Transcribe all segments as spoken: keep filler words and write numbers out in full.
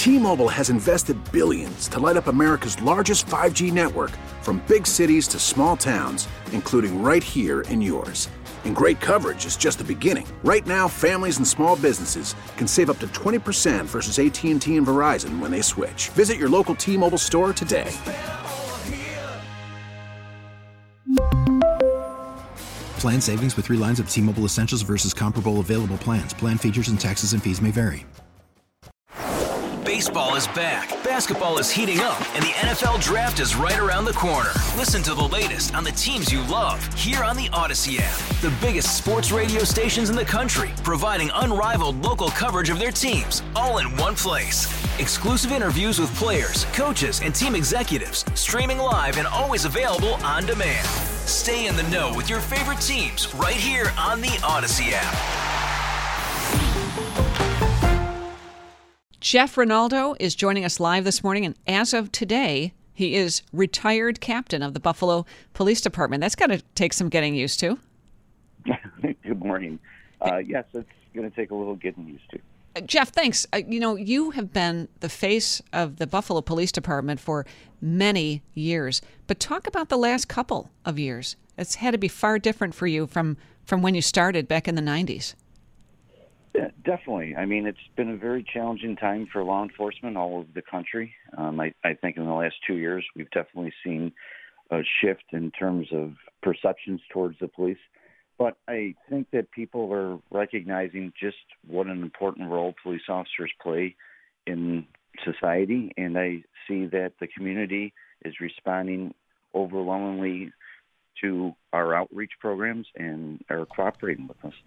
T-Mobile has invested billions to light up America's largest five G network, from big cities to small towns, including right here in yours. And great coverage is just the beginning. Right now, families and small businesses can save up to twenty percent versus A T and T and Verizon when they switch. Visit your local T-Mobile store today. Plan savings with three lines of T-Mobile Essentials versus comparable available plans. Plan features and taxes and fees may vary. Baseball is back, basketball is heating up, and the N F L Draft is right around the corner. Listen to the latest on the teams you love here on the Odyssey app. The biggest sports radio stations in the country, providing unrivaled local coverage of their teams, all in one place. Exclusive interviews with players, coaches, and team executives, streaming live and always available on demand. Stay in the know with your favorite teams right here on the Odyssey app. Jeff Rinaldo is joining us live this morning, and as of today, he is retired captain of the Buffalo Police Department. That's got to take some getting used to. Good morning. Uh, yes, it's going to take a little getting used to. Uh, Jeff, thanks. Uh, you know, you have been the face of the Buffalo Police Department for many years, but talk about the last couple of years. It's had to be far different for you from, from when you started back in the nineties. Yeah, definitely. I mean, it's been a very challenging time for law enforcement all over the country. Um, I, I think in the last two years, we've definitely seen a shift in terms of perceptions towards the police. But I think that people are recognizing just what an important role police officers play in society, and I see that the community is responding overwhelmingly to our outreach programs and are cooperating with us.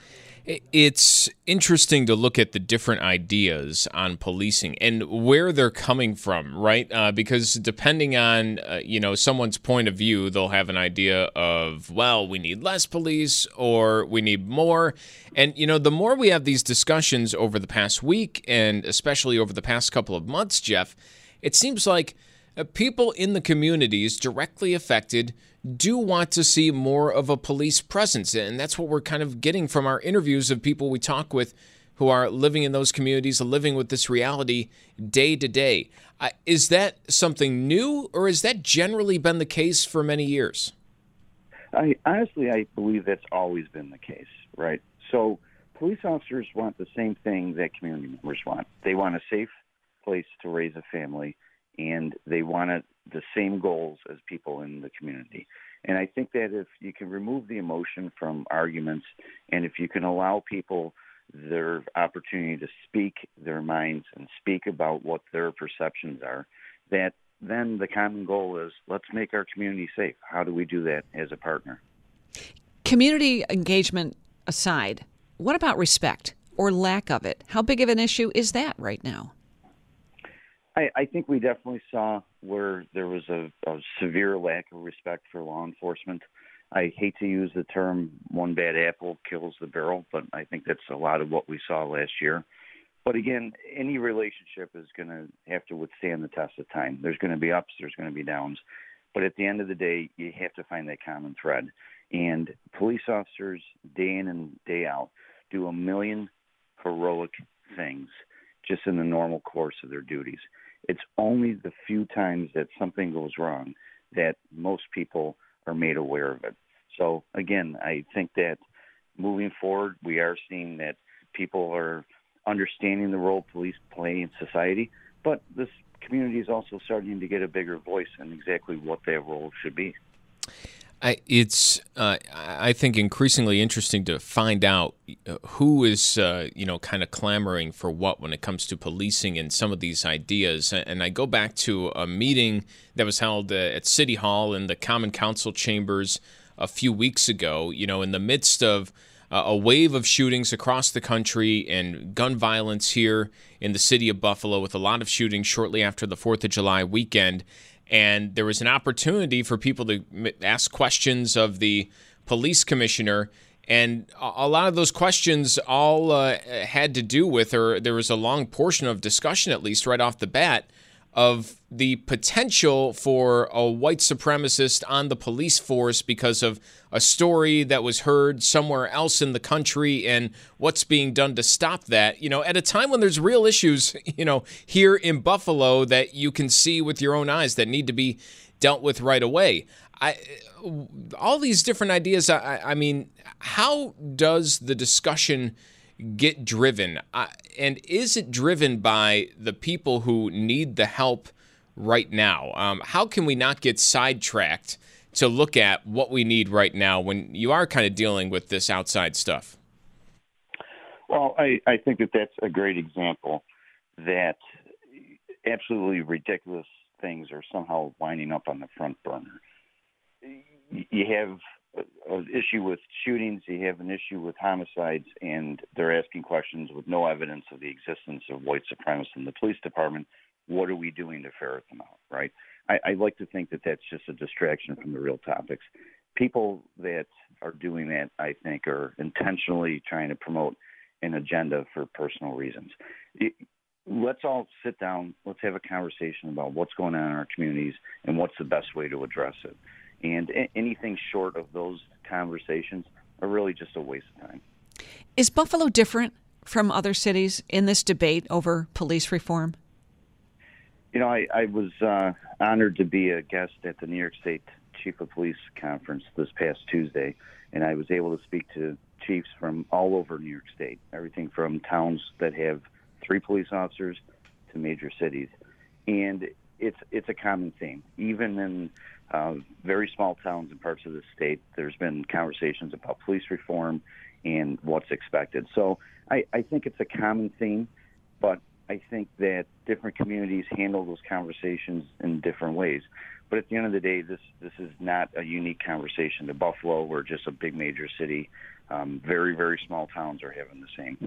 It's interesting to look at the different ideas on policing and where they're coming from, right? Uh, because depending on, uh, you know, someone's point of view, they'll have an idea of, well, we need less police or we need more. And, you know, the more we have these discussions over the past week and especially over the past couple of months, Jeff, it seems like uh, people in the communities directly affected do want to see more of a police presence. And that's what we're kind of getting from our interviews of people we talk with who are living in those communities, living with this reality day to day. Uh, is that something new, or has that generally been the case for many years? I honestly, I believe that's always been the case, right? So police officers want the same thing that community members want. They want a safe place to raise a family, and they want a, the same goals as people in the community. And I think that if you can remove the emotion from arguments, and if you can allow people their opportunity to speak their minds and speak about what their perceptions are, that then the common goal is, let's make our community safe. How do we do that as a partner? Community engagement aside, what about respect or lack of it? How big of an issue is that right now? I, I think we definitely saw where there was a, a severe lack of respect for law enforcement. I hate to use the term one bad apple kills the barrel, but I think that's a lot of what we saw last year. But again, any relationship is going to have to withstand the test of time. There's going to be ups, there's going to be downs. But at the end of the day, you have to find that common thread. And police officers, day in and day out, do a million heroic things just in the normal course of their duties. It's only the few times that something goes wrong that most people are made aware of it. So, again, I think that moving forward, we are seeing that people are understanding the role police play in society, but this community is also starting to get a bigger voice in exactly what their role should be. I, it's, uh, I think, increasingly interesting to find out who is, uh, you know, kind of clamoring for what when it comes to policing and some of these ideas. And I go back to a meeting that was held uh, at City Hall in the Common Council chambers a few weeks ago, you know, in the midst of uh, a wave of shootings across the country and gun violence here in the city of Buffalo, with a lot of shootings shortly after the fourth of July weekend. And there was an opportunity for people to ask questions of the police commissioner. And a lot of those questions all uh, had to do with, or there was a long portion of discussion, at least right off the bat, of the potential for a white supremacist on the police force because of a story that was heard somewhere else in the country and what's being done to stop that, you know, at a time when there's real issues, you know, here in Buffalo that you can see with your own eyes that need to be dealt with right away. I, all these different ideas, I, I mean, how does the discussion get driven? Uh, and is it driven by the people who need the help right now? Um, how can we not get sidetracked to look at what we need right now when you are kind of dealing with this outside stuff? Well, I, I think that that's a great example that absolutely ridiculous things are somehow winding up on the front burner. You have an issue with shootings, you have an issue with homicides, and they're asking questions with no evidence of the existence of white supremacists in the police department. What are we doing to ferret them out, right? I, I like to think that that's just a distraction from the real topics. People that are doing that, I think, are intentionally trying to promote an agenda for personal reasons. It, let's all sit down, let's have a conversation about what's going on in our communities and what's the best way to address it. And anything short of those conversations are really just a waste of time. Is Buffalo different from other cities in this debate over police reform? You know, I, I was uh, honored to be a guest at the New York State Chief of Police Conference this past Tuesday, and I was able to speak to chiefs from all over New York State, everything from towns that have three police officers to major cities. And it's it's a common theme. Even in uh, very small towns and parts of the state, there's been conversations about police reform and what's expected. So I, I think it's a common theme, but I think that different communities handle those conversations in different ways. But at the end of the day, this this is not a unique conversation to Buffalo. We're just a big major city. Um, very, very small towns are having the same.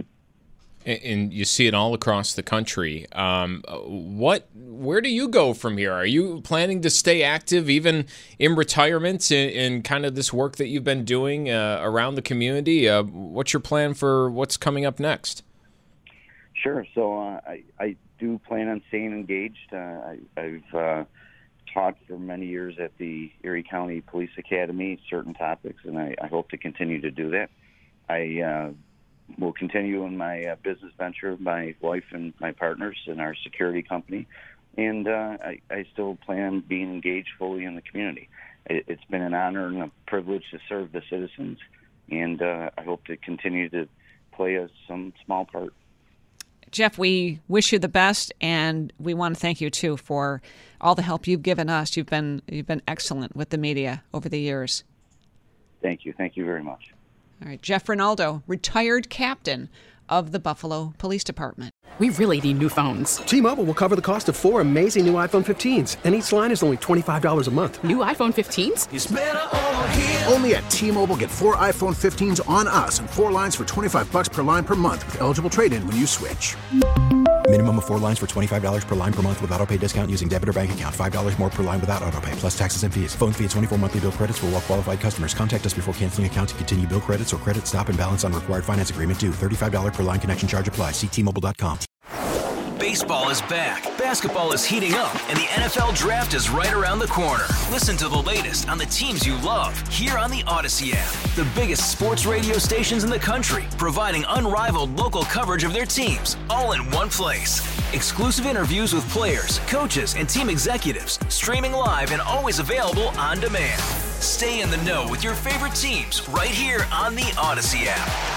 And you see it all across the country. Um, what? Where do you go from here? Are you planning to stay active even in retirement in, in kind of this work that you've been doing uh, around the community? Uh, what's your plan for what's coming up next? Sure. So uh, I, I do plan on staying engaged. Uh, I, I've uh, taught for many years at the Erie County Police Academy certain topics, and I, I hope to continue to do that. I uh, will continue in my uh, business venture, my wife and my partners in our security company, and uh, I, I still plan on being engaged fully in the community. It, it's been an honor and a privilege to serve the citizens, and uh, I hope to continue to play a, some small part. Jeff, we wish you the best, and we want to thank you too for all the help you've given us. You've been you've been excellent with the media over the years. Thank you. Thank you very much. All right, Jeff Rinaldo, retired captain of the Buffalo Police Department. We really need new phones. T-Mobile will cover the cost of four amazing new iPhone fifteens, and each line is only twenty-five dollars a month. New iPhone fifteens? It's better over here. Only at T-Mobile, get four iPhone fifteens on us and four lines for twenty-five dollars per line per month with eligible trade-in when you switch. Minimum of four lines for twenty-five dollars per line per month with autopay discount using debit or bank account. five dollars more per line without autopay, plus taxes and fees. Phone fee at twenty-four monthly bill credits for well-qualified customers. Contact us before canceling account to continue bill credits or credit stop and balance on required finance agreement due. thirty-five dollars per line connection charge applies. See T Mobile dot com. Baseball is back, basketball is heating up, and the N F L Draft is right around the corner. Listen to the latest on the teams you love here on the Odyssey app. The biggest sports radio stations in the country, providing unrivaled local coverage of their teams, all in one place. Exclusive interviews with players, coaches, and team executives, streaming live and always available on demand. Stay in the know with your favorite teams right here on the Odyssey app.